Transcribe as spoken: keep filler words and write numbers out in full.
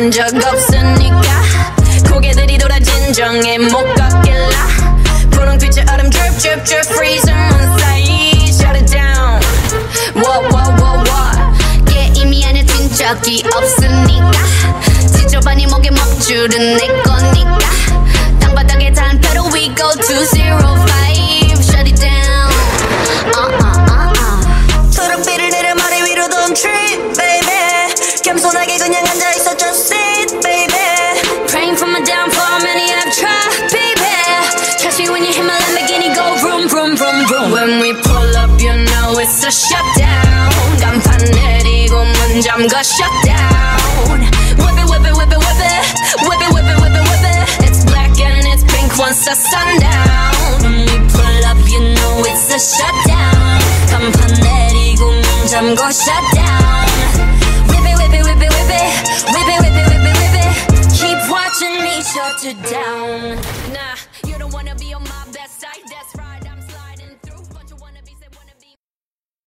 본 적 없으니까 고개들이 돌아 진정해 못 걷길라 분홍빛의 얼음 drip drip drip freezing moon 사이 shut it down what what what what 게임이 안에 뛴 적이 없으니까 지저분이 목에 먹줄은 내 거니까 땅바닥에 단패로 we go to zero five shut it down uh uh uh uh 초록빛을 내려 머리 위로 don't trip baby 겸손하게 그냥 앉아있어 just sit baby praying for my downfall many have tried baby catch me when you hit my Lamborghini go vroom vroom vroom vroom when we pull up you know it's a shutdown 간판 내리고 문 잠가 shutdown whip it whip it whip it whip it whip it whip it whip it whip it it's black and it's pink once the sundown when we pull up you know it's a shutdown 간판 내리고 문 잠가 shutdown whip it whip it whip it whip it whip it whip it whip it whip it keep watching me shut it down nah you don't wanna be on my best side that's right